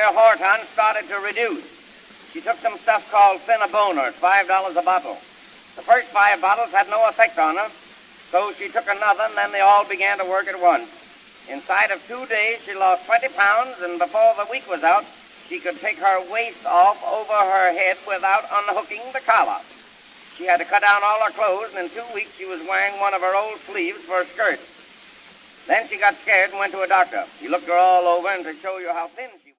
her Horton started to reduce. She took some stuff called Cinnabona. It's $5 a bottle. The first 5 bottles had no effect on her, so she took another, and then they all began to work at once. Inside of 2 days, she lost 20 pounds, and before the week was out, she could take her waist off over her head without unhooking the collar. She had to cut down all her clothes, and in 2 weeks she was wearing one of her old sleeves for a skirt. Then she got scared and went to a doctor. He looked her all over, and to show you how thin she